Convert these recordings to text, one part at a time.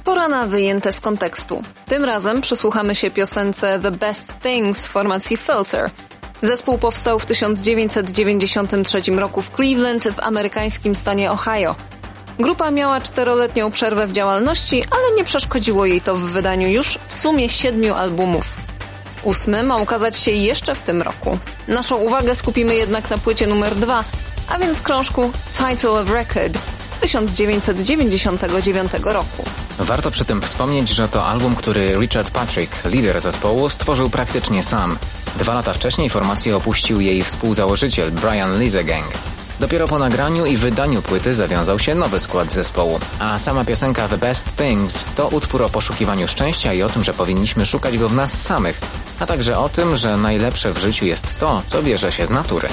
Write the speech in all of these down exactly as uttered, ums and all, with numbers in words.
Pora na wyjęte z kontekstu. Tym razem przysłuchamy się piosence The Best Things formacji Filter. Zespół powstał w tysiąc dziewięćset dziewięćdziesiątym trzecim roku w Cleveland w amerykańskim stanie Ohio. Grupa miała czteroletnią przerwę w działalności, ale nie przeszkodziło jej to w wydaniu już w sumie siedmiu albumów. Ósmy ma ukazać się jeszcze w tym roku. Naszą uwagę skupimy jednak na płycie numer dwa, a więc krążku Title of Record z tysiąc dziewięćset dziewięćdziesiątego dziewiątego roku. Warto przy tym wspomnieć, że to album, który Richard Patrick, lider zespołu, stworzył praktycznie sam. Dwa lata wcześniej formację opuścił jej współzałożyciel Brian Liesegang. Dopiero po nagraniu i wydaniu płyty zawiązał się nowy skład zespołu, a sama piosenka The Best Things to utwór o poszukiwaniu szczęścia i o tym, że powinniśmy szukać go w nas samych, a także o tym, że najlepsze w życiu jest to, co bierze się z natury.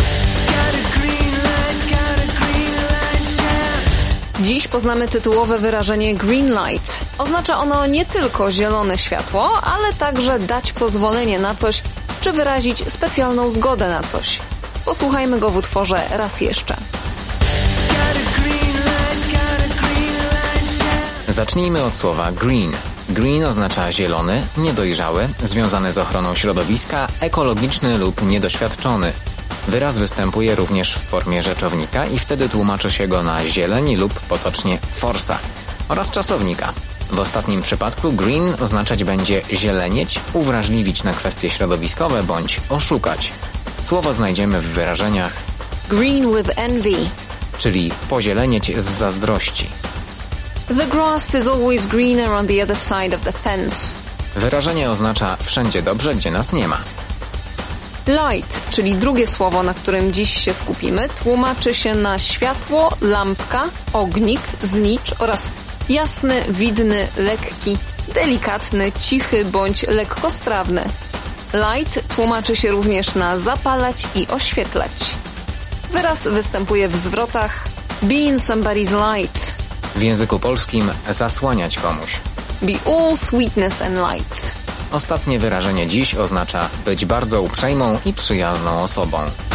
Dziś poznamy tytułowe wyrażenie green light. Oznacza ono nie tylko zielone światło, ale także dać pozwolenie na coś, czy wyrazić specjalną zgodę na coś. Posłuchajmy go w utworze raz jeszcze. Zacznijmy od słowa green. Green oznacza zielony, niedojrzały, związany z ochroną środowiska, ekologiczny lub niedoświadczony. Wyraz występuje również w formie rzeczownika i wtedy tłumaczy się go na zieleń lub potocznie forsa oraz czasownika. W ostatnim przypadku green oznaczać będzie zielenieć, uwrażliwić na kwestie środowiskowe bądź oszukać. Słowo znajdziemy w wyrażeniach green with envy, czyli pozielenieć z zazdrości. The grass is always greener on the other side of the fence. Wyrażenie oznacza wszędzie dobrze, gdzie nas nie ma. Light, czyli drugie słowo, na którym dziś się skupimy, tłumaczy się na światło, lampka, ognik, znicz oraz jasny, widny, lekki, delikatny, cichy bądь lekkostrawny. Light tłumaczy się również na zapalać i oświetlać. Wyraz występuje w zwrotach being somebody's light. W języku polskim zasłaniać komuś. Be all sweetness and light. Ostatnie wyrażenie dziś oznacza być bardzo uprzejmą i przyjazną osobą.